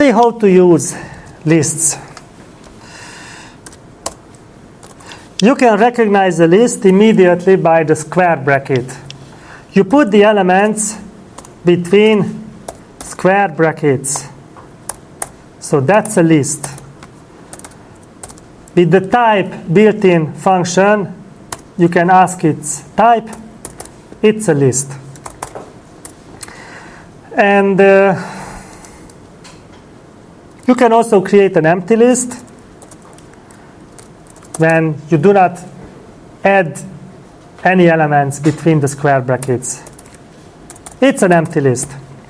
How to use lists. You can recognize the list immediately by the square bracket. You put the elements between square brackets. So that's a list. With the type built-in function, you can ask its type. It's a list. And you can also create an empty list when you do not add any elements between the square brackets. It's an empty list.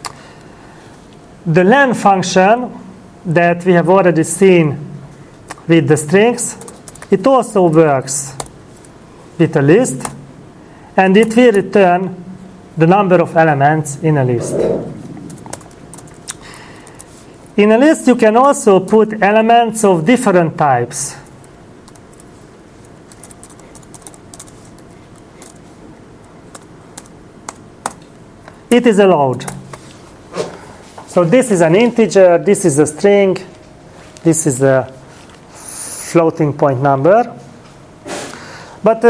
The len function that we have already seen with the strings, it also works with a list, and it will return the number of elements in a list. In a list, you can also put elements of different types. It is allowed. So this is an integer, this is a string, this is a floating point number. But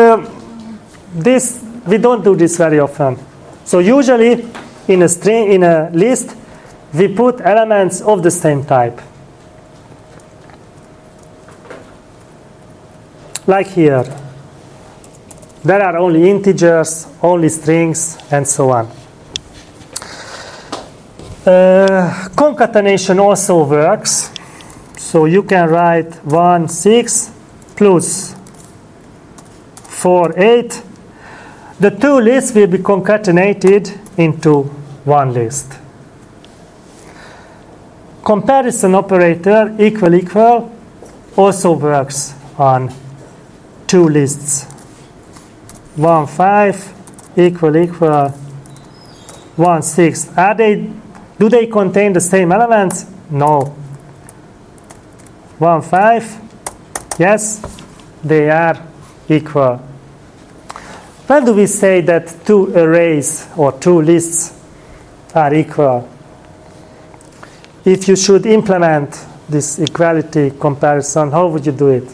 we don't do this very often. So usually in a list, we put elements of the same type. Like here. There are only integers, only strings, and so on. Concatenation also works. So you can write 1, 6 plus 4, 8. The two lists will be concatenated into one list. Comparison operator equal also works on two lists. 1, 5 equal 1, 6. Do they contain the same elements? No. 1, 5. Yes, they are equal. When do we say that two arrays or two lists are equal? If you should implement this equality comparison, how would you do it?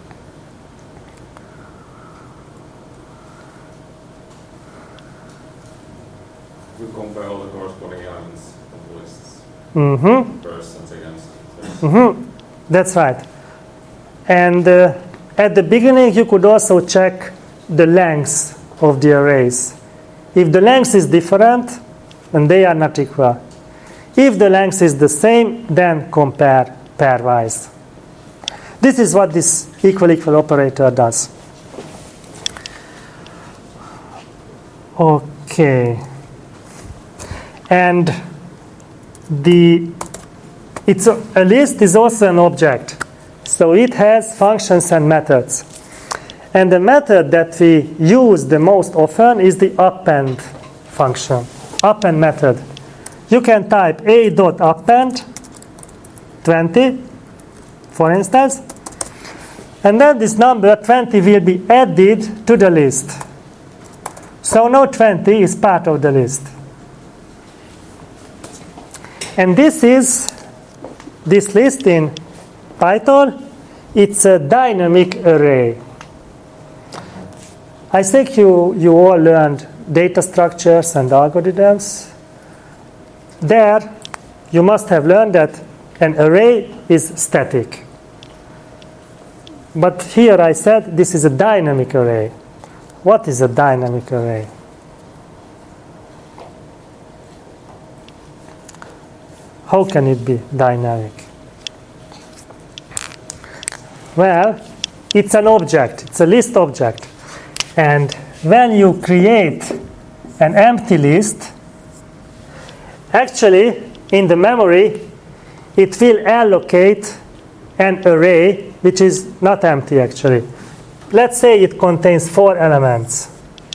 We compare all the corresponding elements of the lists. Persons against. That's right. And at the beginning, you could also check the lengths of the arrays. If the length is different, then they are not equal. If the length is the same, then compare pairwise. This is what this equal operator does. Okay. And a list is also an object. So it has functions and methods. And the method that we use the most often is the append function, append method. You can type a.append 20, for instance, and then this number 20 will be added to the list. So now 20 is part of the list. And this list in Python, it's a dynamic array. I think you all learned data structures and algorithms. There, you must have learned that an array is static. But here I said this is a dynamic array. What is a dynamic array? How can it be dynamic? Well, it's an object. It's a list object. And when you create an empty list, actually, in the memory, it will allocate an array which is not empty, actually. Let's say it contains 4 elements.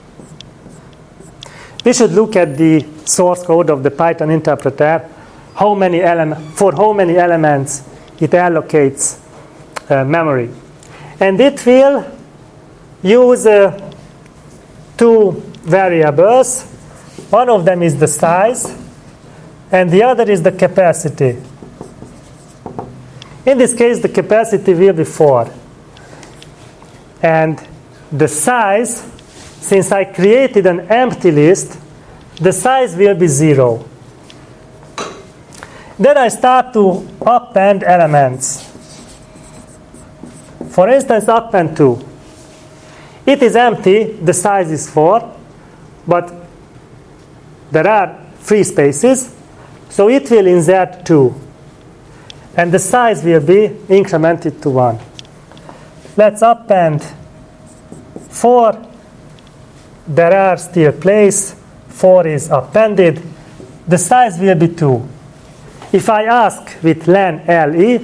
We should look at the source code of the Python interpreter, for how many elements it allocates memory. And it will use 2 variables. One of them is the size, and the other is the capacity. In this case, the capacity will be 4. And the size, since I created an empty list, the size will be 0. Then I start to append elements. For instance, append 2. It is empty, the size is 4, but there are free spaces, so it will insert 2. And the size will be incremented to 1. Let's append 4. There are still places. 4 is appended. The size will be 2. If I ask with len li,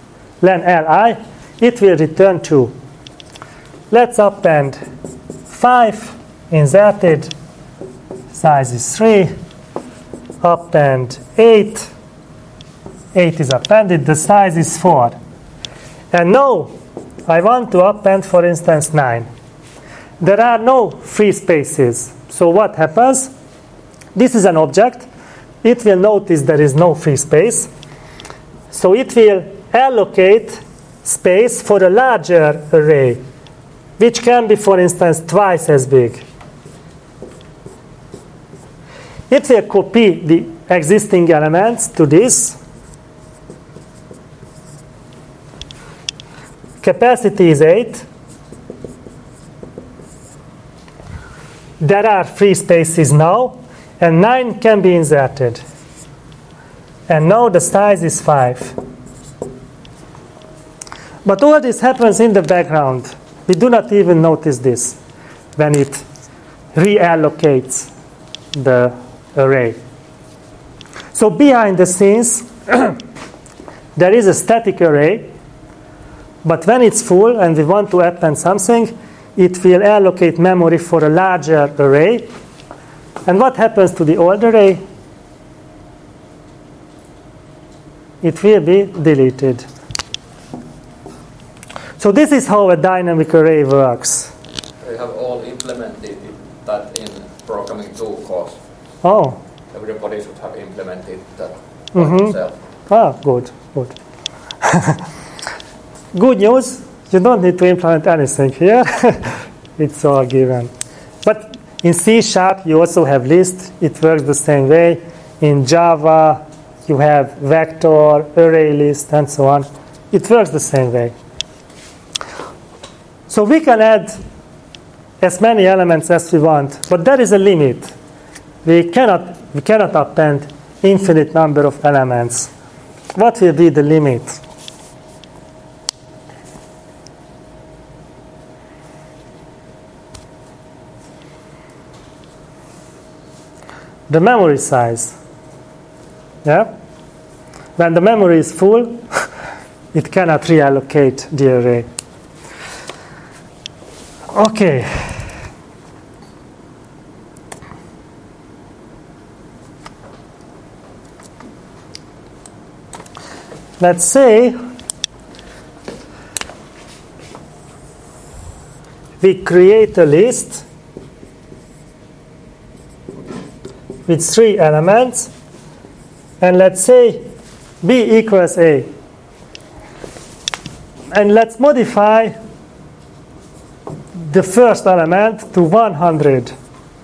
it will return 2. Let's append 5, inserted, size is 3. Append 8. 8 is appended, the size is 4. And now I want to append, for instance, 9. There are no free spaces. So what happens? This is an object. It will notice there is no free space. So it will allocate space for a larger array, which can be, for instance, twice as big. It will copy the existing elements to this. Capacity is 8. There are free spaces now, and 9 can be inserted. And now the size is 5. But all this happens in the background. We do not even notice this when it reallocates the array. So behind the scenes, there is a static array, but when it's full and we want to append something, it will allocate memory for a larger array. And what happens to the old array? It will be deleted. So this is how a dynamic array works. We have all implemented that in programming 2 course. Oh. Everybody should have implemented that by themselves. Ah, good. Good news, you don't need to implement anything here. It's all given. But in C# you also have list. It works the same way. In Java you have vector, array list, and so on. It works the same way. So we can add as many elements as we want, but there is a limit. We cannot append infinite number of elements. What will be the limit? The memory size. Yeah? When the memory is full, it cannot reallocate the array. Okay. Let's say we create a list with 3 elements, and let's say b equals a. And let's modify the first element to 100.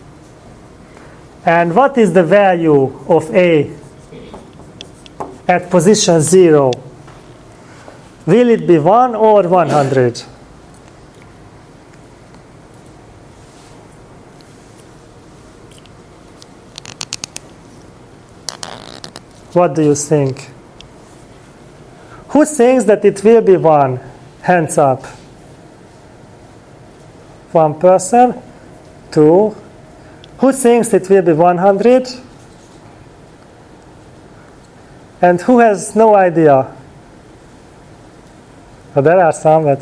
And what is the value of a at position 0? Will it be 1 or 100? What do you think? Who thinks that it will be 1? Hands up. 1 person. 2. Who thinks it will be 100? And who has no idea? Well, there are some, but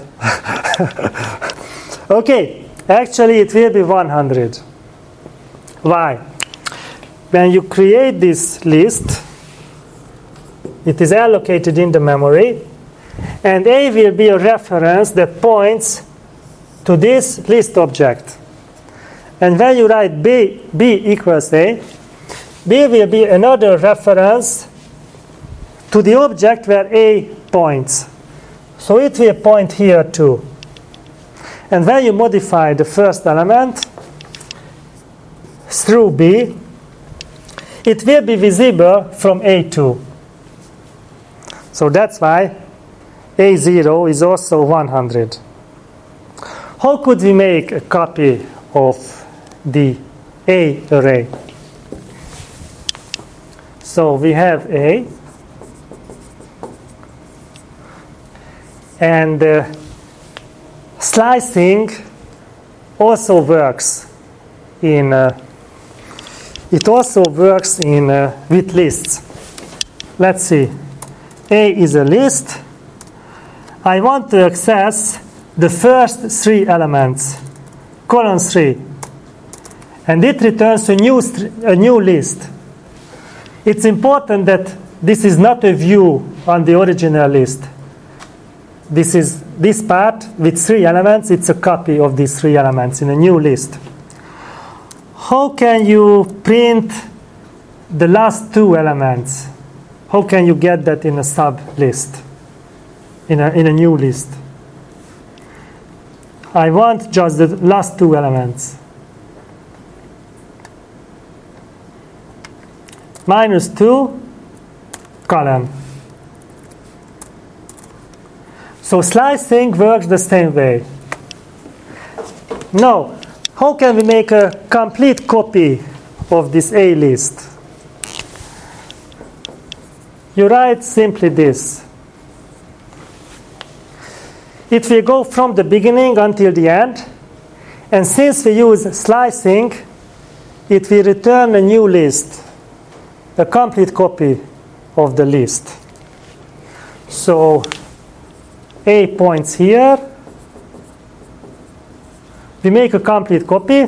okay, actually it will be 100. Why? When you create this list, it is allocated in the memory, and A will be a reference that points to this list object. And when you write b equals a, B will be another reference to the object where A points. So it will point here too. And when you modify the first element through B, it will be visible from A2. So that's why A0 is also 100. How could we make a copy of the A array? So we have A, and slicing also works in with lists. Let's see. A is a list. I want to access the first 3 elements, column 3, and it returns a new list. It's important that this is not a view on the original list. This part with 3 elements, it's a copy of these 3 elements in a new list. How can you print the last 2 elements? How can you get that in a sub list, in a new list? I want just the last 2 elements. -2 column. So slicing works the same way. Now, how can we make a complete copy of this A list? You write simply this. It will go from the beginning until the end, and since we use slicing, it will return a new list, a complete copy of the list. So A points here. We make a complete copy,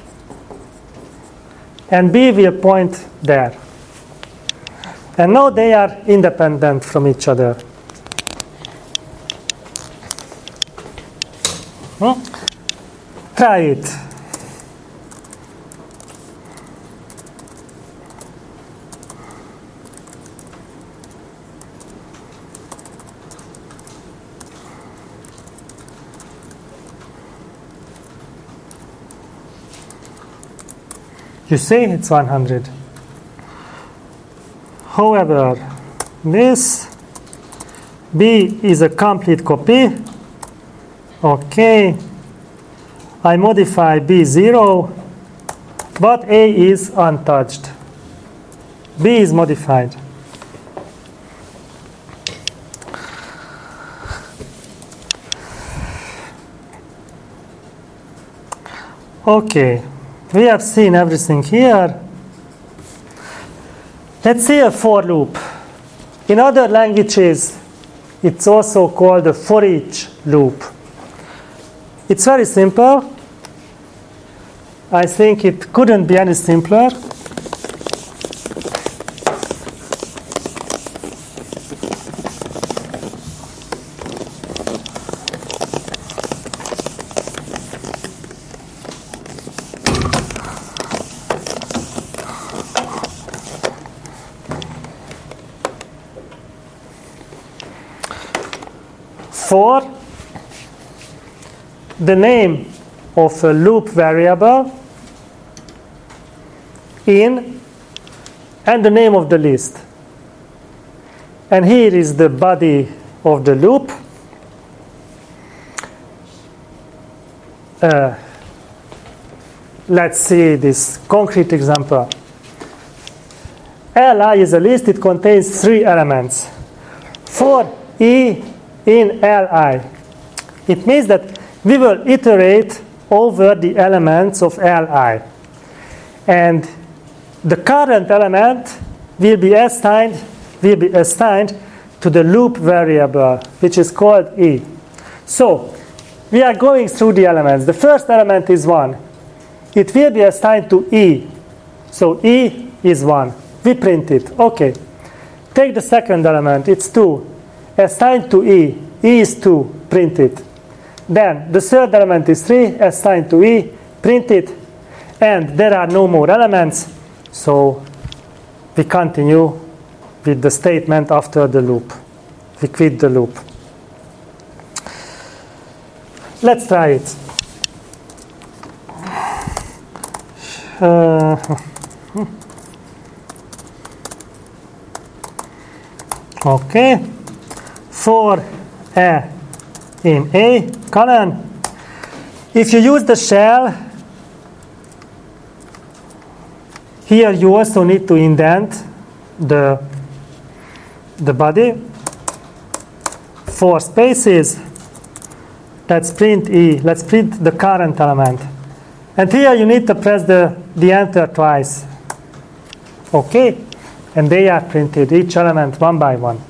and B will point there. And now they are independent from each other. Try it. You see, it's 100. However, this B is a complete copy. Okay. I modify B0, but A is untouched. B is modified. Okay. We have seen everything here. Let's see a for loop. In other languages, it's also called a for each loop. It's very simple. I think it couldn't be any simpler. For the name of a loop variable in and the name of the list. And here is the body of the loop. Let's see this concrete example. Li is a list. It contains 3 elements. For E in Li, it means that we will iterate over the elements of Li. And the current element will be assigned to the loop variable, which is called E. So we are going through the elements. The first element is 1. It will be assigned to E. So E is 1. We print it. Okay. Take the second element. It's 2. Assigned to E. E is 2. Print it. Then the third element is 3. Assigned to E. Print it. And there are no more elements. So we continue with the statement after the loop. we quit the loop. Let's try it. Okay, for A in A column, if you use the shell, here you also need to indent the body. 4 spaces. Let's print E. Let's print the current element. And here you need to press the enter twice. Okay? And they are printed, each element one by one.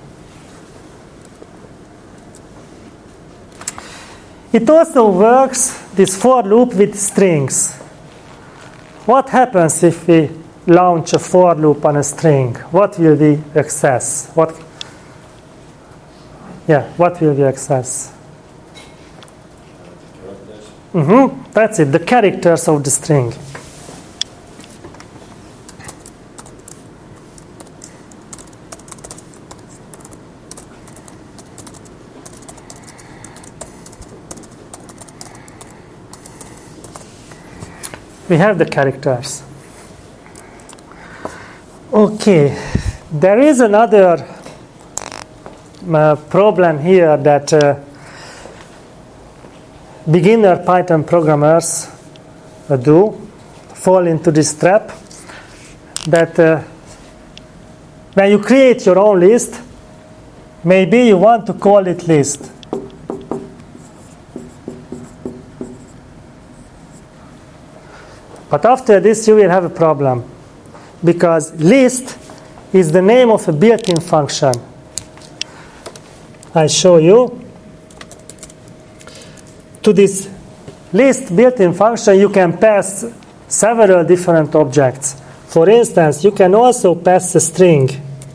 It also works, this for loop, with strings. What happens if we launch a for loop on a string? What will we access? What will we access? That's it, the characters of the string. We have the characters. Okay, there is another problem here that beginner Python programmers fall into this trap, that when you create your own list, maybe you want to call it list. But after this you will have a problem, because list is the name of a built-in function. I show you. To this list built-in function you can pass several different objects. For instance, you can also pass a string.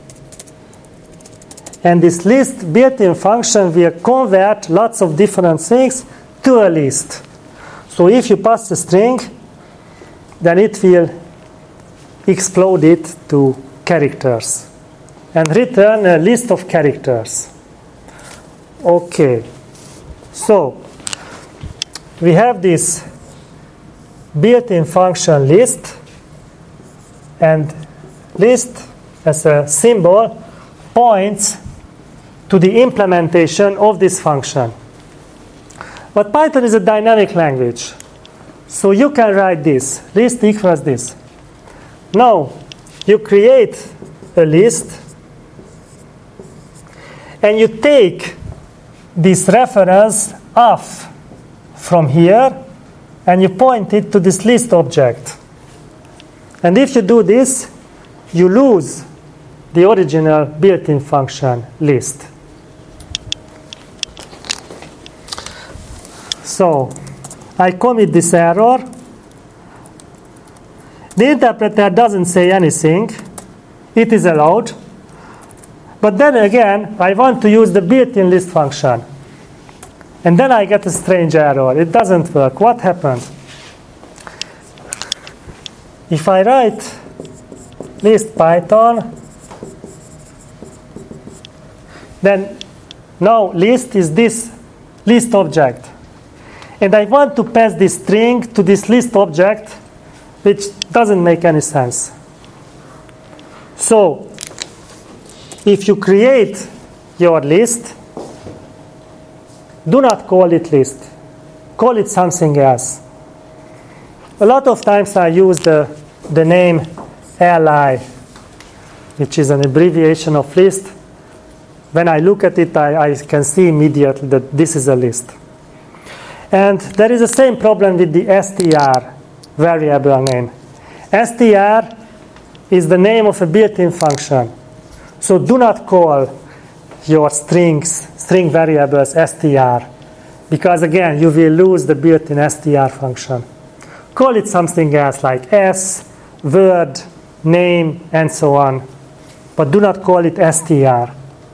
And this list built-in function will convert lots of different things to a list. So if you pass a string, then it will explode it to characters and return a list of characters. Okay, so we have this built-in function list, and list as a symbol points to the implementation of this function. But Python is a dynamic language, so you can write this, list equals this. Now you create a list and you take this reference off from here and you point it to this list object. And if you do this, you lose the original built-in function list. So I commit this error. The interpreter doesn't say anything. It is allowed. But then again, I want to use the built-in list function. And then I get a strange error. It doesn't work. What happened? If I write list Python, then now list is this list object. And I want to pass this string to this list object, which doesn't make any sense. So, if you create your list, do not call it list. Call it something else. A lot of times I use the name li, which is an abbreviation of list. When I look at it, I can see immediately that this is a list. And there is the same problem with the str variable name. Str is the name of a built-in function. So do not call your string variables str, because again you will lose the built-in str function. Call it something else like s, word, name, and so on. But do not call it str.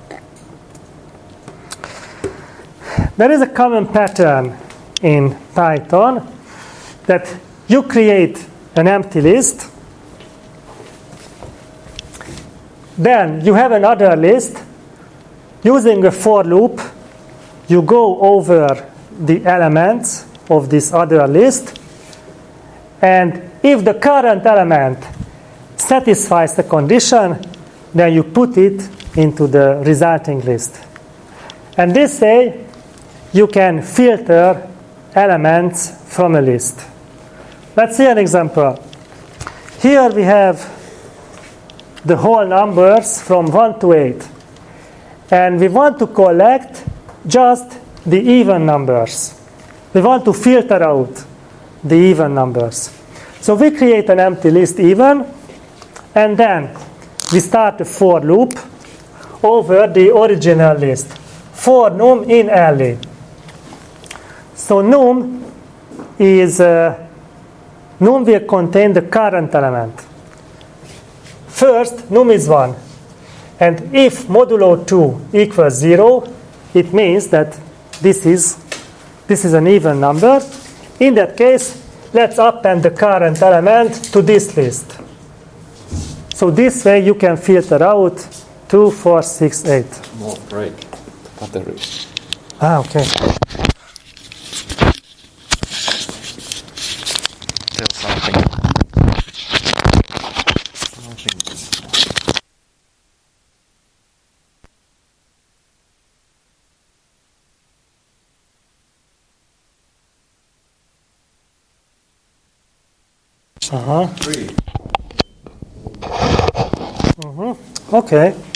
There is a common pattern in Python that you create an empty list, then you have another list using a for loop, you go over the elements of this other list, and if the current element satisfies the condition, then you put it into the resulting list. And this way, you can filter elements from a list. Let's see an example. Here we have the whole numbers from 1 to 8. And we want to collect just the even numbers. We want to filter out the even numbers. So we create an empty list even, and then we start a for loop over the original list. For num in LE. So num will contain the current element. First, num is 1. And if modulo 2 equals 0, it means that this is an even number. In that case, let's append the current element to this list. So this way you can filter out 2, 4, 6, 8. More break. Battery. Okay. Tell something. Okay.